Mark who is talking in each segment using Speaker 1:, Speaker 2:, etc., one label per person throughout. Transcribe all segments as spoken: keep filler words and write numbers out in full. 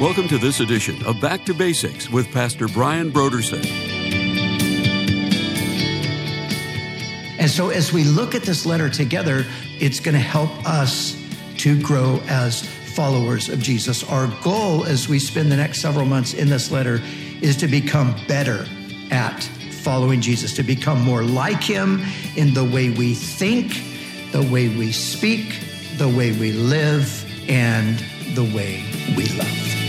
Speaker 1: Welcome to this edition of Back to Basics with Pastor Brian Brodersen.
Speaker 2: And so as we look at this letter together, it's going to help us to grow as followers of Jesus. Our goal as we spend the next several months in this letter is to become better at following Jesus, to become more like him in the way we think, the way we speak, the way we live, and the way we love.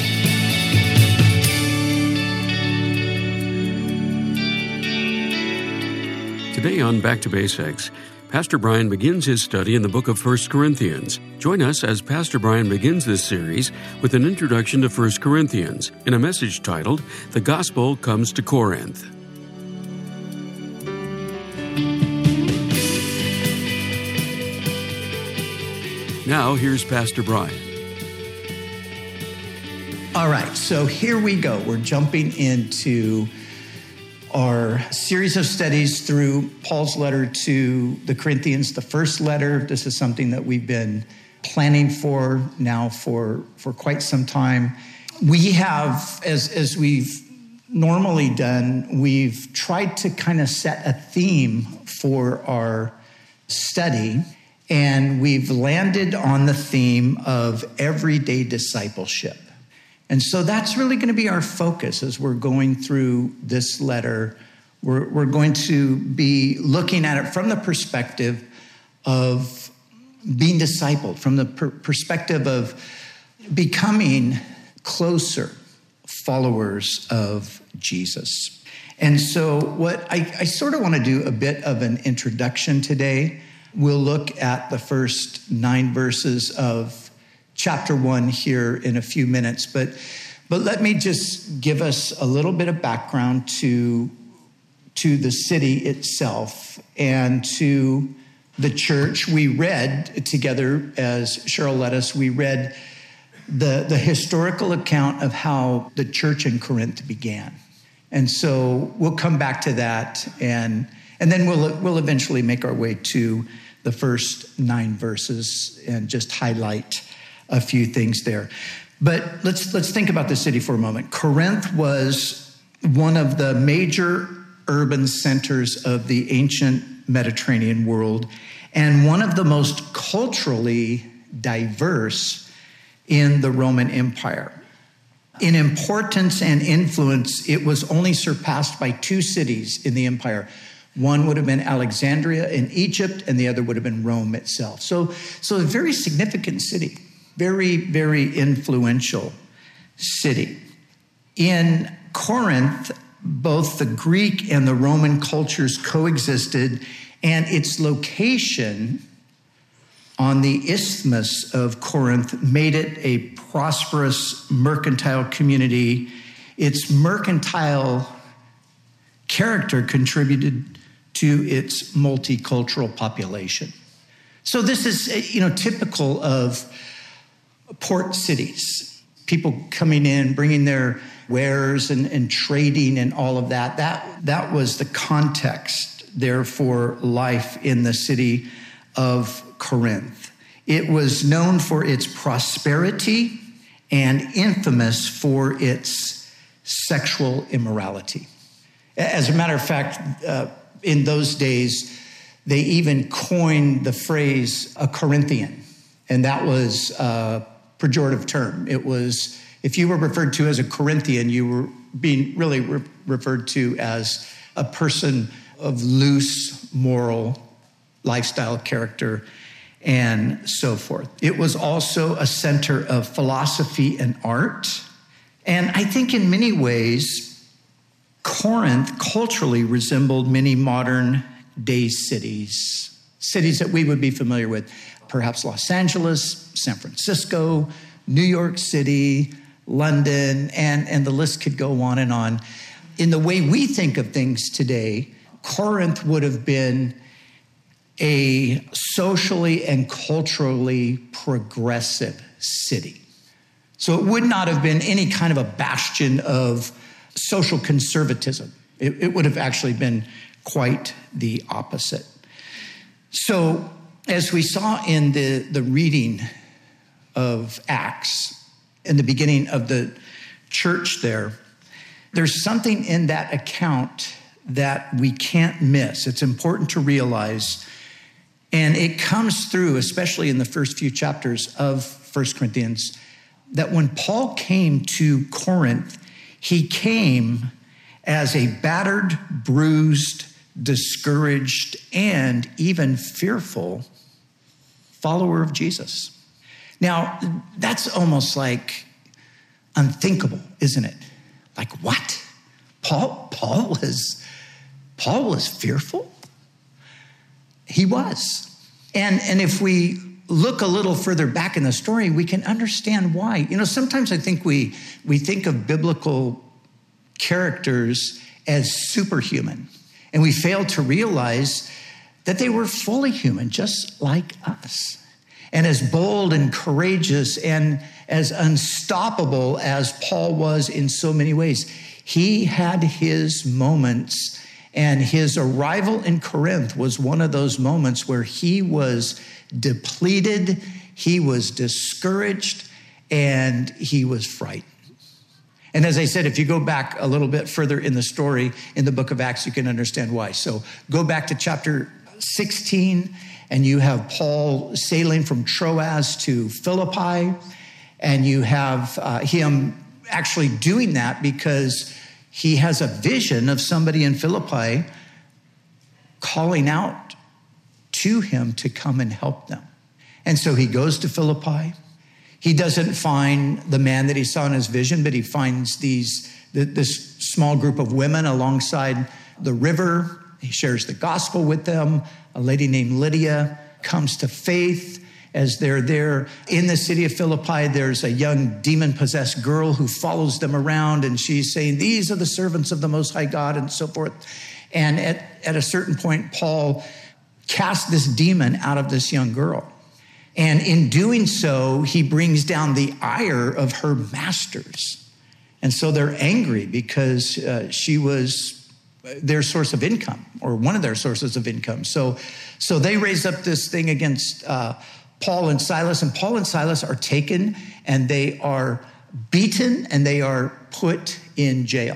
Speaker 1: Today on Back to Basics, Pastor Brian begins his study in the book of First Corinthians. Join us as Pastor Brian begins this series with an introduction to First Corinthians in a message titled, The Gospel Comes to Corinth. Now, here's Pastor Brian.
Speaker 2: All right, so here we go. We're jumping into our series of studies through Paul's letter to the Corinthians, the first letter. This is something that we've been planning for now for, for quite some time. We have, as, as we've normally done, we've tried to kind of set a theme for our study, and we've landed on the theme of everyday discipleship. And so that's really going to be our focus as we're going through this letter. We're, we're going to be looking at it from the perspective of being discipled, from the per- perspective of becoming closer followers of Jesus. And so what I, I sort of want to do a bit of an introduction today. We'll look at the first nine verses of chapter one here in a few minutes, but but let me just give us a little bit of background to, to the city itself and to the church. We read together, as Cheryl led us, we read the, the historical account of how the church in Corinth began. And so we'll come back to that, and, and then we'll, we'll eventually make our way to the first nine verses and just highlight a few things there. But let's let's think about the city for a moment. Corinth was one of the major urban centers of the ancient Mediterranean world and one of the most culturally diverse in the Roman Empire. In importance and influence, it was only surpassed by two cities in the empire. One would have been Alexandria in Egypt, and the other would have been Rome itself. So, so a very significant city. Very, very influential city. In Corinth, both the Greek and the Roman cultures coexisted, and its location on the Isthmus of Corinth made it a prosperous mercantile community. Its mercantile character contributed to its multicultural population. So this is, you know, typical of port cities, people coming in, bringing their wares and, and trading and all of that. That, that was the context there for life in the city of Corinth. It was known for its prosperity and infamous for its sexual immorality. As a matter of fact, uh, in those days, they even coined the phrase a Corinthian, and that was uh, pejorative term. It was, if you were referred to as a Corinthian, you were being really re- referred to as a person of loose moral lifestyle character and so forth. It was also a center of philosophy and art. And I think in many ways, Corinth culturally resembled many modern day cities, cities that we would be familiar with. Perhaps Los Angeles, San Francisco, New York City, London, and, and the list could go on and on. In the way we think of things today, Corinth would have been a socially and culturally progressive city. So it would not have been any kind of a bastion of social conservatism. It, it would have actually been quite the opposite. So as we saw in the, the reading of Acts, in the beginning of the, church there, there's something in that account that we can't miss. It's important to realize. And it comes through, especially in the first few chapters of First Corinthians, that when Paul came to Corinth, he came as a battered, bruised, discouraged, and even fearful follower of Jesus. Now, that's almost like unthinkable, isn't it? Like, what? Paul, Paul was, Paul was fearful? He was. And, and if we look a little further back in the story, we can understand why. You know, sometimes I think we, we think of biblical characters as superhuman, and we fail to realize that they were fully human, just like us. And as bold and courageous and as unstoppable as Paul was in so many ways, he had his moments. And his arrival in Corinth was one of those moments where he was depleted, he was discouraged, and he was frightened. And as I said, if you go back a little bit further in the story in the book of Acts, you can understand why. So go back to chapter sixteen, and you have Paul sailing from Troas to Philippi, and you have uh, him actually doing that because he has a vision of somebody in Philippi calling out to him to come and help them. And so he goes to Philippi. He doesn't find the man that he saw in his vision, but he finds these this small group of women alongside the river. He shares the gospel with them. A lady named Lydia comes to faith. As they're there in the city of Philippi, there's a young demon-possessed girl who follows them around, and she's saying, "These are the servants of the Most High God," and so forth. And at, at a certain point, Paul casts this demon out of this young girl. And in doing so, he brings down the ire of her masters. And so they're angry because uh, she was their source of income, or one of their sources of income. So, so they raise up this thing against uh, Paul and Silas, and Paul and Silas are taken and they are beaten and they are put in jail.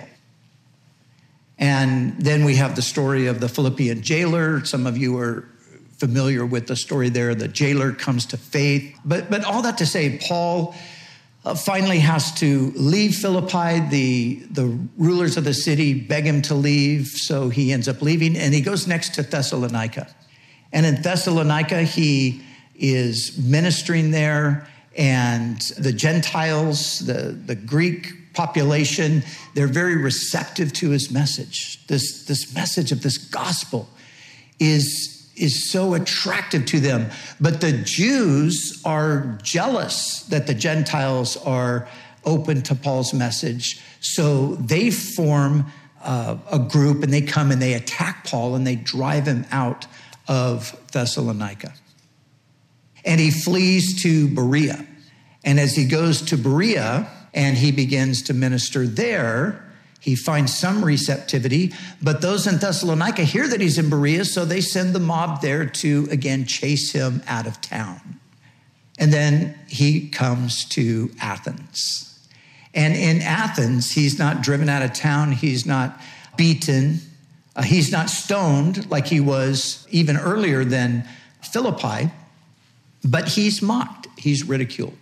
Speaker 2: And then we have the story of the Philippian jailer. Some of you are familiar with the story there. The jailer comes to faith. But, but all that to say, Paul uh, finally has to leave Philippi. The, the rulers of the city beg him to leave, so he ends up leaving, and he goes next to Thessalonica. And in Thessalonica, he is ministering there, and the Gentiles, the, the Greek population, they're very receptive to his message. This, this message of this gospel is, is so attractive to them. But the Jews are jealous that the Gentiles are open to Paul's message. So they form uh, a group, and they come and they attack Paul and they drive him out of Thessalonica. And he flees to Berea. And as he goes to Berea and he begins to minister there, he finds some receptivity. But those in Thessalonica hear that he's in Berea, so they send the mob there to, again, chase him out of town. And then he comes to Athens. And in Athens, he's not driven out of town. He's not beaten. Uh, he's not stoned like he was even earlier than Philippi. But he's mocked, he's ridiculed.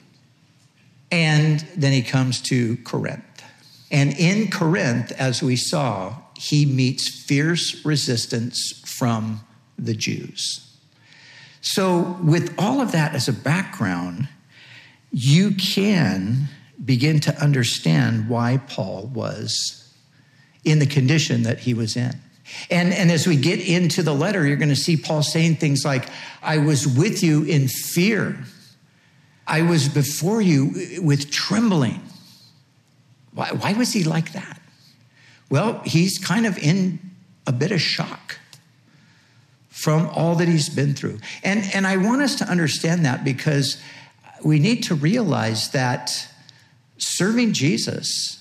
Speaker 2: And then he comes to Corinth. And in Corinth, as we saw, he meets fierce resistance from the Jews. So with all of that as a background, you can begin to understand why Paul was in the condition that he was in. And, and as we get into the letter, you're going to see Paul saying things like, "I was with you in fear. I was before you with trembling." Why, why was he like that? Well, he's kind of in a bit of shock from all that he's been through. And, and I want us to understand that, because we need to realize that serving Jesus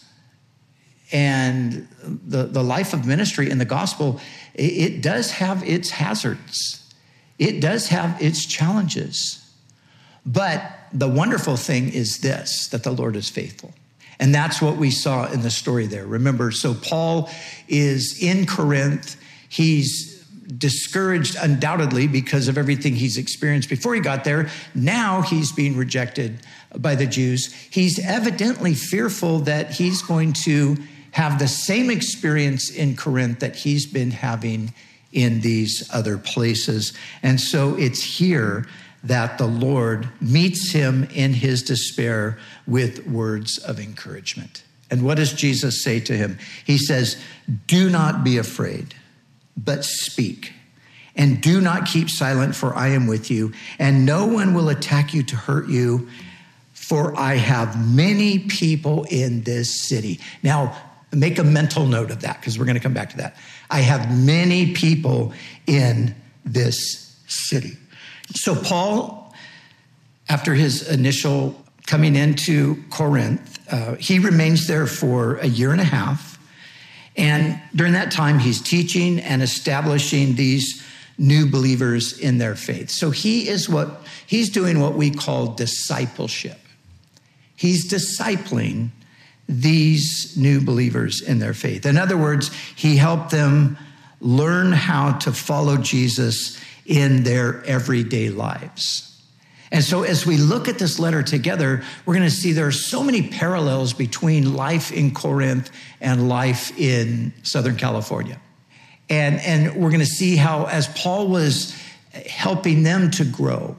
Speaker 2: and the, the life of ministry in the gospel, it, it does have its hazards. It does have its challenges. But the wonderful thing is this, that the Lord is faithful. And that's what we saw in the story there. Remember, so Paul is in Corinth. He's discouraged undoubtedly because of everything he's experienced before he got there. Now he's being rejected by the Jews. He's evidently fearful that he's going to have the same experience in Corinth that he's been having in these other places. And so it's here that the Lord meets him in his despair with words of encouragement. And what does Jesus say to him? He says, "Do not be afraid, but speak. And do not keep silent, for I am with you. And no one will attack you to hurt you, for I have many people in this city." Now, make a mental note of that, because we're going to come back to that. I have many people in this city. So Paul, after his initial coming into Corinth, uh, he remains there for a year and a half. And during that time, he's teaching and establishing these new believers in their faith. So he is what, he's doing what we call discipleship. He's discipling these new believers in their faith. In other words, he helped them learn how to follow Jesus in their everyday lives. And so as we look at this letter together, we're going to see there are so many parallels between life in Corinth and life in Southern California. And, and we're going to see how, as Paul was helping them to grow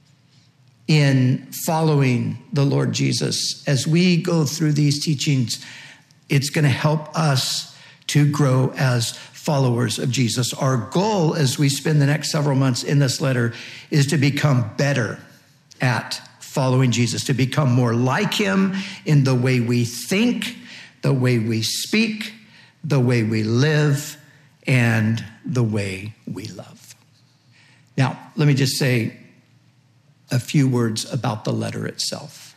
Speaker 2: in following the Lord Jesus, as we go through these teachings, it's going to help us to grow as followers of Jesus. Our goal as we spend the next several months in this letter is to become better at following Jesus, to become more like him in the way we think, the way we speak, the way we live, and the way we love. Now, let me just say a few words about the letter itself.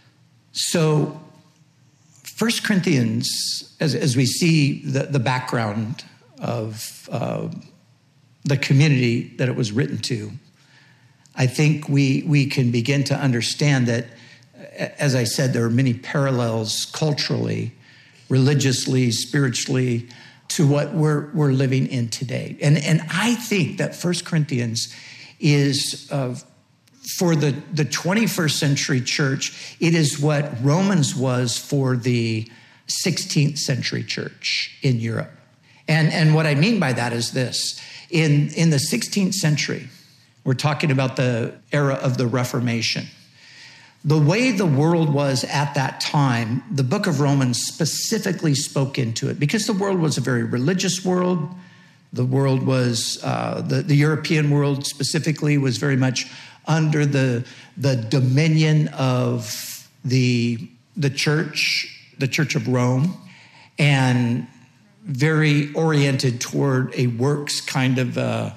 Speaker 2: So, First Corinthians, as, as we see the, the background of uh, the community that it was written to, I think we, we can begin to understand that, as I said, there are many parallels culturally, religiously, spiritually, to what we're, we're living in today. And, and I think that First Corinthians is, uh, for the, the twenty-first century church, it is what Romans was for the sixteenth century church in Europe. And, and what I mean by that is this. In, in the sixteenth century, we're talking about the era of the Reformation. The way the world was at that time, the book of Romans specifically spoke into it because the world was a very religious world. The world was, uh, the, the European world specifically was very much under the, the dominion of the, the church, the Church of Rome, and very oriented toward a works kind of uh,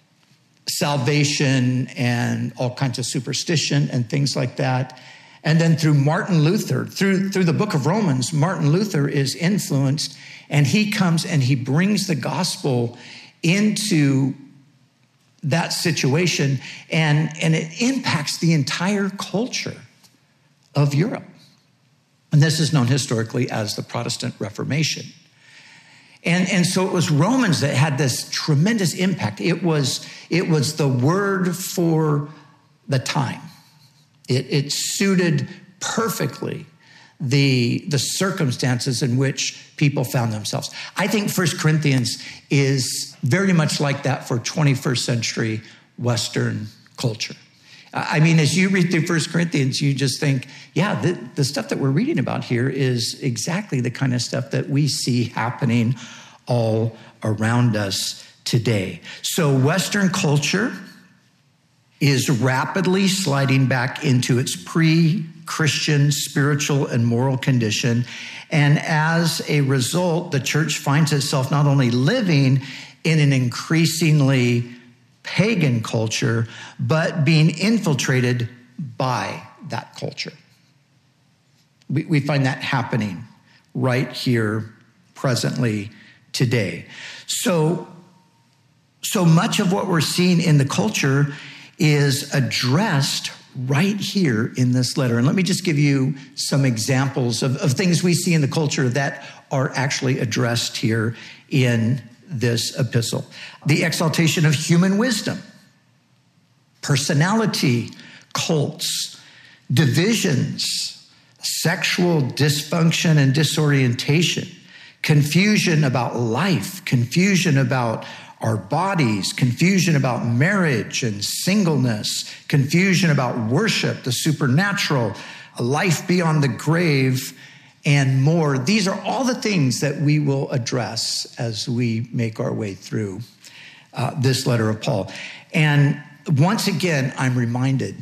Speaker 2: salvation and all kinds of superstition and things like that. And then through Martin Luther, through, through the book of Romans, Martin Luther is influenced, and he comes and he brings the gospel into that situation, and, and it impacts the entire culture of Europe. And this is known historically as the Protestant Reformation. And, and so it was Romans that had this tremendous impact. It was, it was the word for the time. It, it suited perfectly the, the circumstances in which people found themselves. I think First Corinthians is very much like that for twenty-first century Western culture. I mean, as you read through First Corinthians, you just think, yeah, the, the stuff that we're reading about here is exactly the kind of stuff that we see happening all around us today. So Western culture is rapidly sliding back into its pre-Christian spiritual and moral condition. And as a result, the church finds itself not only living in an increasingly pagan culture, but being infiltrated by that culture. We, we find that happening right here presently today. So, so much of what we're seeing in the culture is addressed right here in this letter. And let me just give you some examples of, of things we see in the culture that are actually addressed here in this epistle. The exaltation of human wisdom, personality, cults, divisions, sexual dysfunction and disorientation, confusion about life, confusion about our bodies, confusion about marriage and singleness, confusion about worship, the supernatural, a life beyond the grave, and more. These are all the things that we will address as we make our way through uh, this letter of Paul. And once again, I'm reminded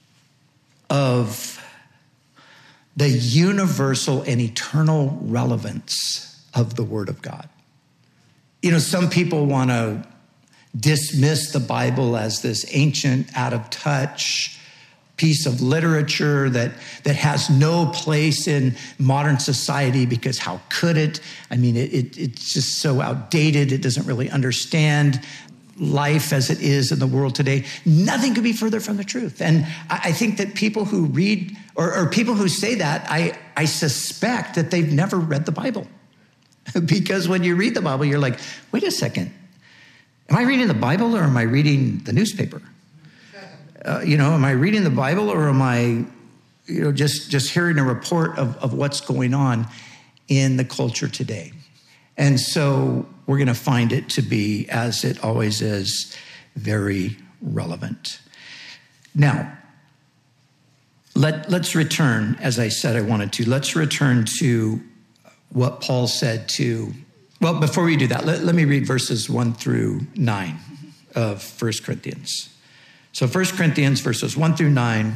Speaker 2: of the universal and eternal relevance of the Word of God. You know, some people want to dismiss the Bible as this ancient, out of touch piece of literature that, that has no place in modern society because how could it? I mean, it, it, it's just so outdated. It doesn't really understand life as it is in the world today. Nothing could be further from the truth. And I, I think that people who read or, or people who say that, I, I suspect that they've never read the Bible. Because when you read the Bible, you're like, wait a second. Am I reading the Bible or am I reading the newspaper? Uh, you know, am I reading the Bible or am I, you know, just, just hearing a report of, of what's going on in the culture today? And so we're going to find it to be, as it always is, very relevant. Now, let, let's return, as I said I wanted to, let's return to what Paul said to, well, before we do that, let, let me read verses one through nine of First Corinthians. So First Corinthians verses one through nine,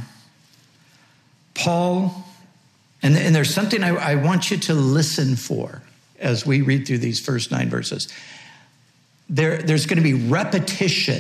Speaker 2: Paul, and, and there's something I, I want you to listen for as we read through these first nine verses. There, there's going to be repetition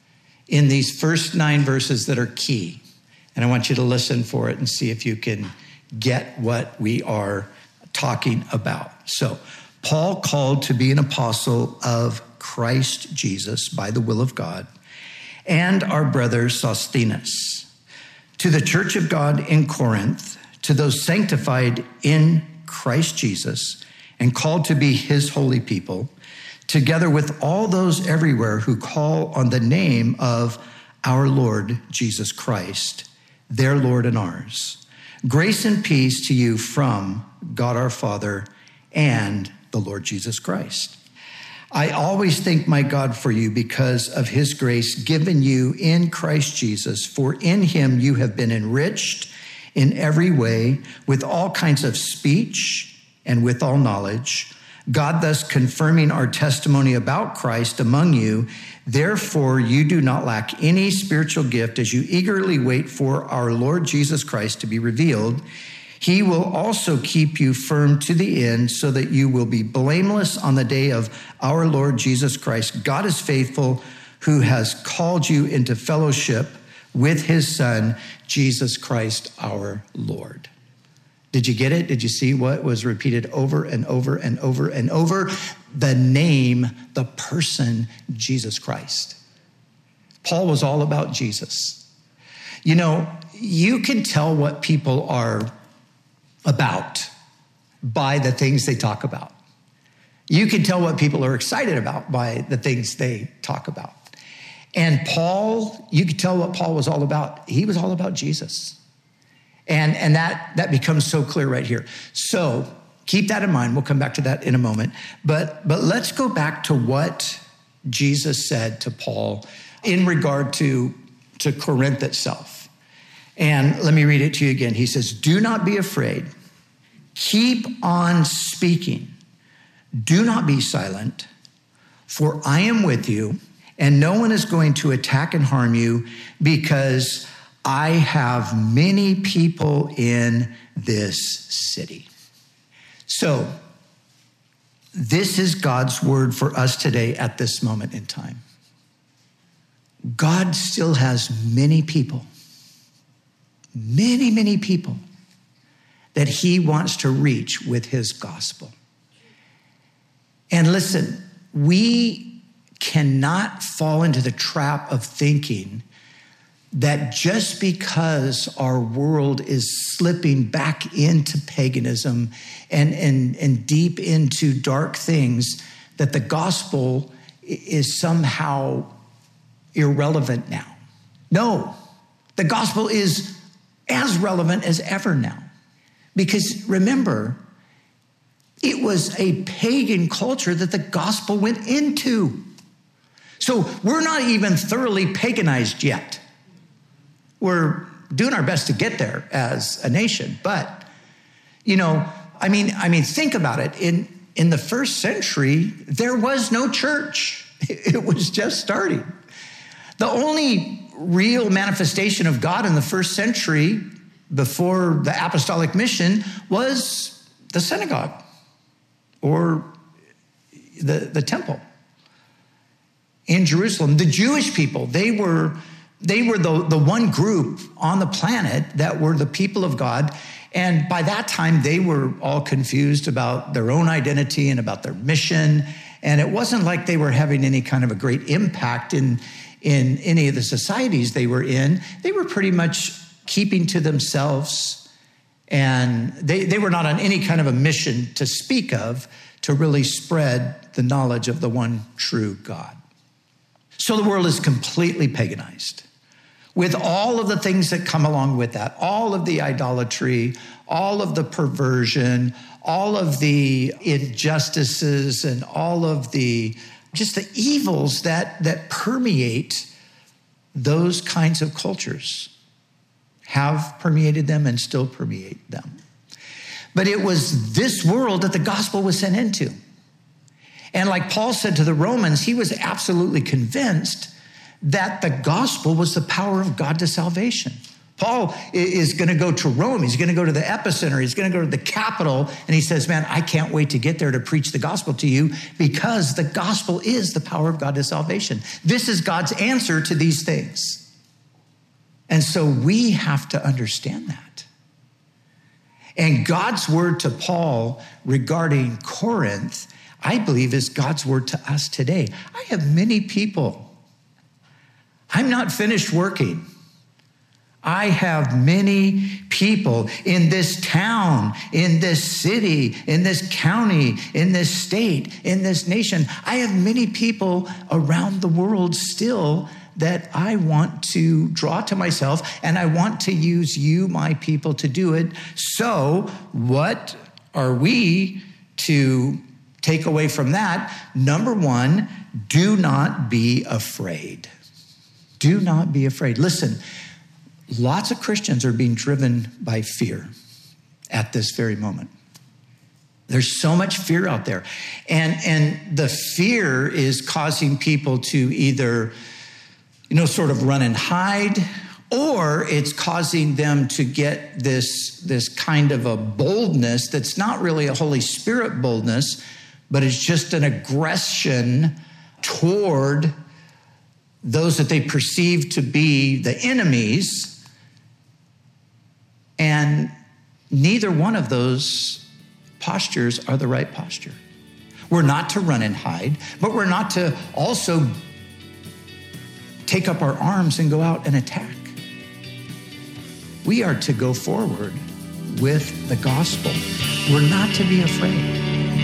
Speaker 2: in these first nine verses that are key. And I want you to listen for it and see if you can get what we are talking about. So, Paul, called to be an apostle of Christ Jesus by the will of God, and our brother Sosthenes, to the church of God in Corinth, to those sanctified in Christ Jesus and called to be his holy people, together with all those everywhere who call on the name of our Lord Jesus Christ, their Lord and ours. Grace and peace to you from God our Father and the Lord Jesus Christ. I always thank my God for you because of his grace given you in Christ Jesus, for in him you have been enriched in every way with all kinds of speech and with all knowledge, God thus confirming our testimony about Christ among you. Therefore, you do not lack any spiritual gift as you eagerly wait for our Lord Jesus Christ to be revealed. He will also keep you firm to the end so that you will be blameless on the day of our Lord Jesus Christ. God is faithful, who has called you into fellowship with his Son, Jesus Christ, our Lord. Did you get it? Did you see what was repeated over and over and over and over? The name, the person, Jesus Christ. Paul was all about Jesus. You know, you can tell what people are about by the things they talk about. You can tell what people are excited about by the things they talk about. And Paul, you could tell what Paul was all about. He was all about Jesus. And, and that, that becomes so clear right here. So keep that in mind. We'll come back to that in a moment. But, but let's go back to what Jesus said to Paul in regard to, to Corinth itself. And let me read it to you again. He says, do not be afraid. Keep on speaking. Do not be silent, for I am with you, and no one is going to attack and harm you because I have many people in this city. So this is God's word for us today at this moment in time. God still has many people, many, many people that he wants to reach with his gospel. And listen, we cannot fall into the trap of thinking that just because our world is slipping back into paganism and, and, and deep into dark things, that the gospel is somehow irrelevant now. No, the gospel is as relevant as ever now. Because remember, it was a pagan culture that the gospel went into. So we're not even thoroughly paganized yet. We're doing our best to get there as a nation. But, you know, I mean, I mean, think about it. In, in the first century, there was no church. It was just starting. The only real manifestation of God in the first century before the apostolic mission was the synagogue or the, the temple in Jerusalem. The Jewish people, they were, they were the, the one group on the planet that were the people of God. And by that time, they were all confused about their own identity and about their mission. And it wasn't like they were having any kind of a great impact in, in any of the societies they were in. They were pretty much keeping to themselves. And they, they were not on any kind of a mission to speak of to really spread the knowledge of the one true God. So the world is completely paganized with all of the things that come along with that, all of the idolatry, all of the perversion, all of the injustices, and all of the just the evils that, that permeate those kinds of cultures, have permeated them and still permeate them. But it was this world that the gospel was sent into. And like Paul said to the Romans, he was absolutely convinced that the gospel was the power of God to salvation. Paul is going to go to Rome. He's going to go to the epicenter. He's going to go to the capital. And he says, man, I can't wait to get there to preach the gospel to you, because the gospel is the power of God to salvation. This is God's answer to these things. And so we have to understand that. And God's word to Paul regarding Corinth, I believe, is God's word to us today. I have many people. I'm not finished working. I have many people in this town, in this city, in this county, in this state, in this nation. I have many people around the world still that I want to draw to myself, and I want to use you, my people, to do it. So what are we to take away from that? Number one, do not be afraid. Do not be afraid. Listen, lots of Christians are being driven by fear at this very moment. There's so much fear out there. And, and the fear is causing people to either, you know, sort of run and hide, or it's causing them to get this, this kind of a boldness that's not really a Holy Spirit boldness, but it's just an aggression toward those that they perceive to be the enemies. And neither one of those postures are the right posture. We're not to run and hide, but we're not to also take up our arms and go out and attack. We are to go forward with the gospel. We're not to be afraid.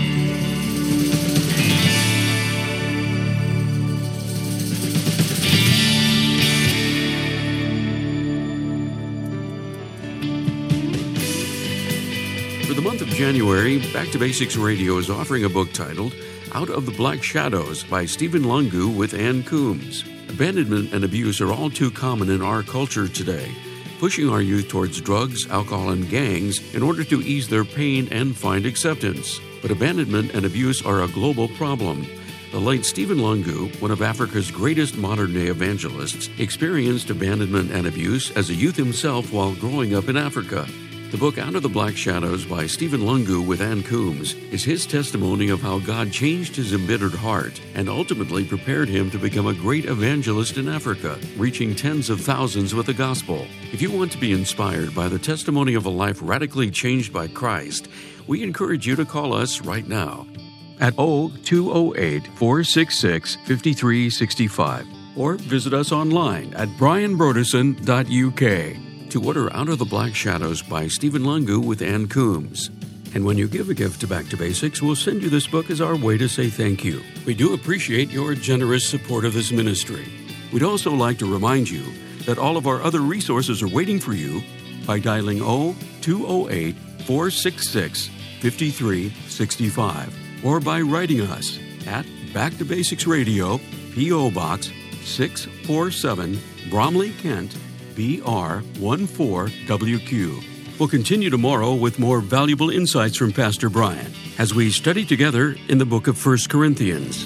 Speaker 1: For the month of January, Back to Basics Radio is offering a book titled Out of the Black Shadows by Stephen Lungu with Ann Coombs. Abandonment and abuse are all too common in our culture today, pushing our youth towards drugs, alcohol, and gangs in order to ease their pain and find acceptance. But abandonment and abuse are a global problem. The late Stephen Lungu, one of Africa's greatest modern-day evangelists, experienced abandonment and abuse as a youth himself while growing up in Africa. The book Out of the Black Shadows by Stephen Lungu with Ann Coombs is his testimony of how God changed his embittered heart and ultimately prepared him to become a great evangelist in Africa, reaching tens of thousands with the gospel. If you want to be inspired by the testimony of a life radically changed by Christ, we encourage you to call us right now at oh two oh eight, four six six, five three six five. or visit us online at brian broderson dot u k to order Out of the Black Shadows by Stephen Lungu with Ann Coombs. And when you give a gift to Back to Basics, we'll send you this book as our way to say thank you. We do appreciate your generous support of this ministry. We'd also like to remind you that all of our other resources are waiting for you by dialing zero two zero eight, four six six, five three six five or by writing us at Back to Basics Radio, P O. Box six forty-seven, Bromley, Kent, B R one four W Q. We'll continue tomorrow with more valuable insights from Pastor Brian as we study together in the book of First Corinthians.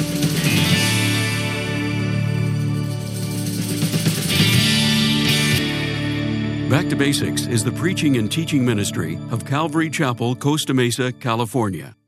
Speaker 1: Back to Basics is the preaching and teaching ministry of Calvary Chapel, Costa Mesa, California.